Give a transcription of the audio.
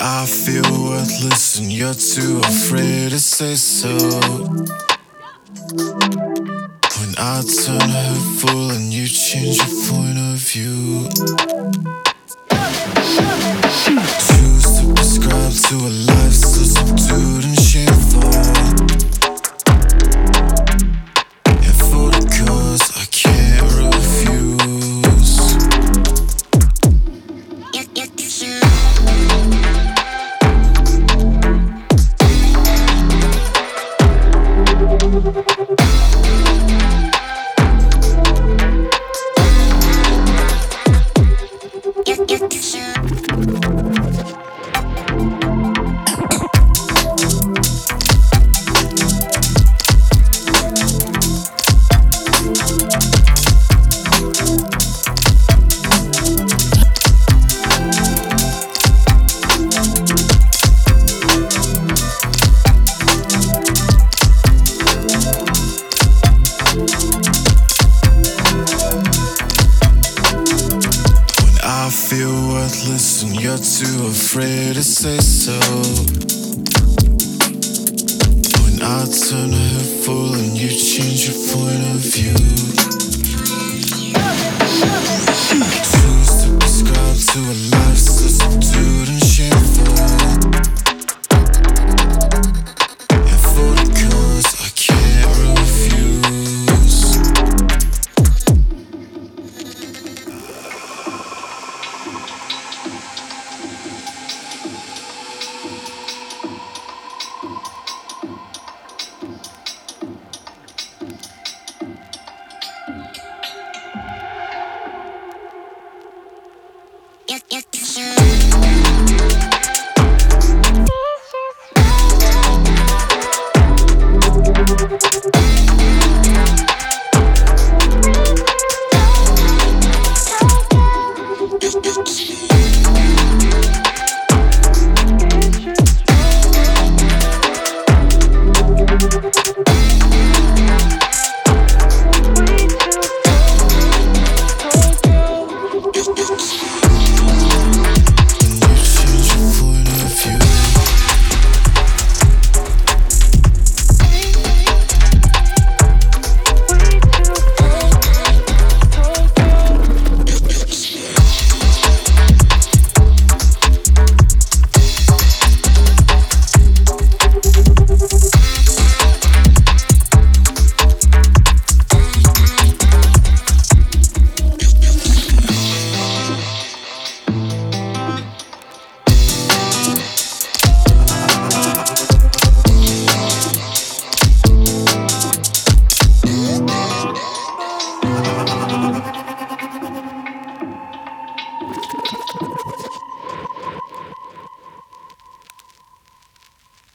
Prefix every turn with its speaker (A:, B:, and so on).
A: I feel worthless and you're too afraid to say so. When I turn hurtful and you change your point of view. Choose to prescribe to a life so subdued and shameful. And for the cause I can't refuse. I feel worthless and you're too afraid to say so. When I turn hurtful and you change your point of view. Choose to prescribe to a life